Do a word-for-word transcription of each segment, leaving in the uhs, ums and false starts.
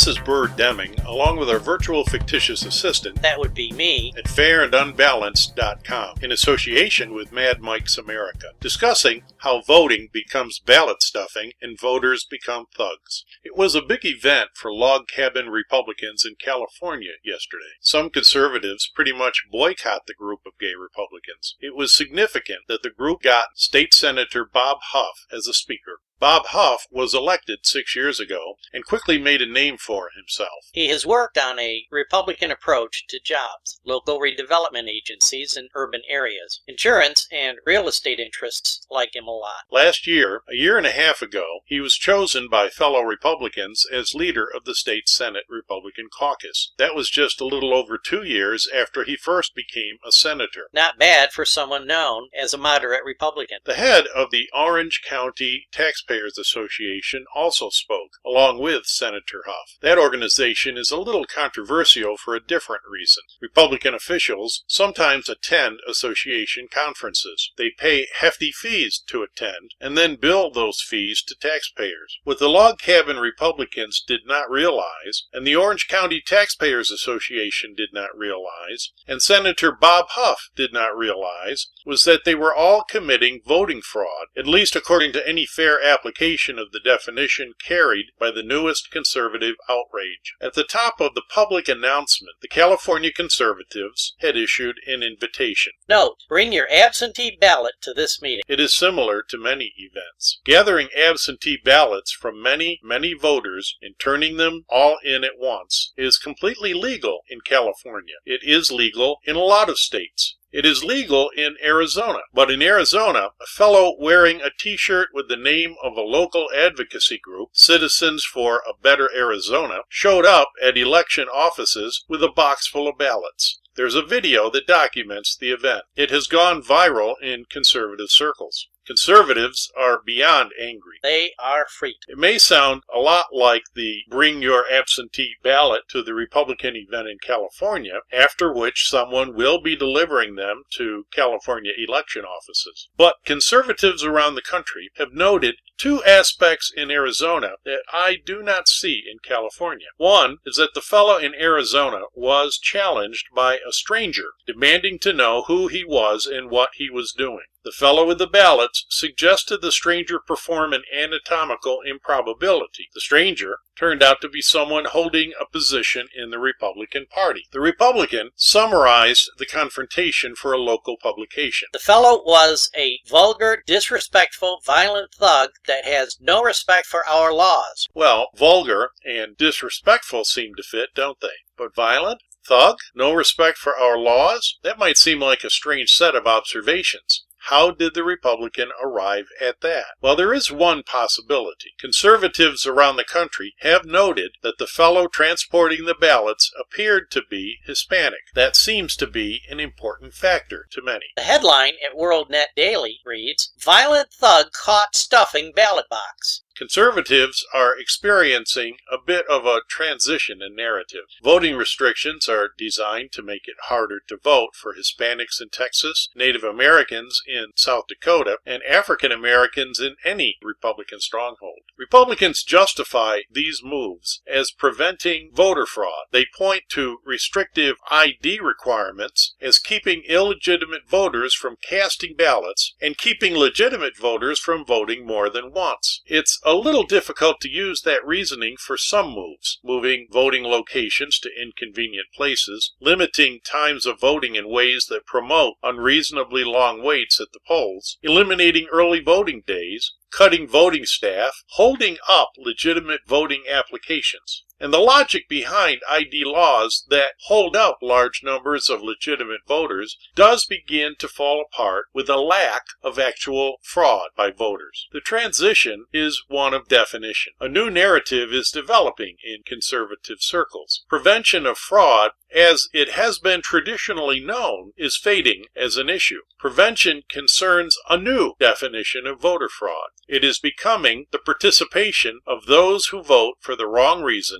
This is Bird Deming, along with our virtual fictitious assistant, That would be me. at fair and unbalanced dot com, in association with Mad Mike's America, discussing how voting becomes ballot stuffing and voters become thugs. It was a big event for log cabin Republicans in California yesterday. Some conservatives pretty much boycott the group of gay Republicans. It was significant that the group got State Senator Bob Huff as a speaker. Bob Huff was elected six years ago and quickly made a name for himself. He has worked on a Republican approach to jobs, local redevelopment agencies in urban areas. Insurance and real estate interests like him a lot. Last year, a year and a half ago, he was chosen by fellow Republicans as leader of the state Senate Republican caucus. That was just a little over two years after he first became a senator. Not bad for someone known as a moderate Republican. The head of the Orange County Taxpayers Association also spoke, along with Senator Huff. That organization is a little controversial for a different reason. Republican officials sometimes attend association conferences. They pay hefty fees to attend and then bill those fees to taxpayers. What the Log Cabin Republicans did not realize, and the Orange County Taxpayers Association did not realize, and Senator Bob Huff did not realize, was that they were all committing voting fraud, at least according to any fair application of the definition carried by the newest conservative outrage. At the top of the public announcement, the California conservatives had issued an invitation. Note, bring your absentee ballot to this meeting. It is similar to many events. Gathering absentee ballots from many, many voters and turning them all in at once is completely legal in California. It is legal in a lot of states. It is legal in Arizona, but in Arizona, a fellow wearing a t-shirt with the name of a local advocacy group, Citizens for a Better Arizona, showed up at election offices with a box full of ballots. There's a video that documents the event. It has gone viral in conservative circles. Conservatives are beyond angry. They are freaked. It may sound a lot like the bring your absentee ballot to the Republican event in California, after which someone will be delivering them to California election offices. But conservatives around the country have noted two aspects in Arizona that I do not see in California. One is that the fellow in Arizona was challenged by a stranger, demanding to know who he was and what he was doing. The fellow with the ballots suggested the stranger perform an anatomical improbability. The stranger turned out to be someone holding a position in the Republican Party. The Republican summarized the confrontation for a local publication. The fellow was a vulgar, disrespectful, violent thug that has no respect for our laws. Well, vulgar and disrespectful seem to fit, don't they? But violent? Thug? No respect for our laws? That might seem like a strange set of observations. How did the Republican arrive at that? Well, there is one possibility. Conservatives around the country have noted that the fellow transporting the ballots appeared to be Hispanic. That seems to be an important factor to many. The headline at WorldNet Daily reads, Violent Thug Caught Stuffing Ballot Box. Conservatives are experiencing a bit of a transition in narrative. Voting restrictions are designed to make it harder to vote for Hispanics in Texas, Native Americans in South Dakota, and African Americans in any Republican stronghold. Republicans justify these moves as preventing voter fraud. They point to restrictive I D requirements as keeping illegitimate voters from casting ballots and keeping legitimate voters from voting more than once. It's a little difficult to use that reasoning for some moves, moving voting locations to inconvenient places, limiting times of voting in ways that promote unreasonably long waits at the polls, eliminating early voting days, cutting voting staff, holding up legitimate voting applications. And the logic behind I D laws that hold up large numbers of legitimate voters does begin to fall apart with a lack of actual fraud by voters. The transition is one of definition. A new narrative is developing in conservative circles. Prevention of fraud, as it has been traditionally known, is fading as an issue. Prevention concerns a new definition of voter fraud. It is becoming the participation of those who vote for the wrong reasons,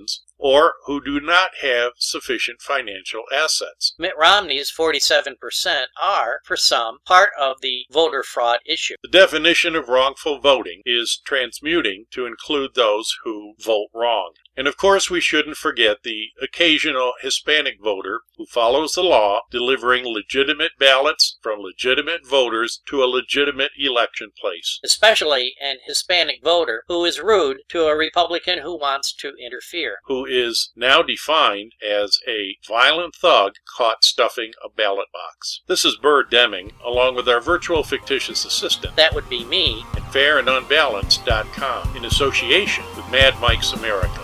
or who do not have sufficient financial assets. Mitt Romney's forty-seven percent are, for some, part of the voter fraud issue. The definition of wrongful voting is transmuting to include those who vote wrong. And of course we shouldn't forget the occasional Hispanic voter who follows the law, delivering legitimate ballots from legitimate voters to a legitimate election place. Especially an Hispanic voter who is rude to a Republican who wants to interfere. Who is now defined as a violent thug caught stuffing a ballot box. This is Burr Deming, along with our virtual fictitious assistant. That would be me. At fair and unbalanced dot com, in association with Mad Mike's America.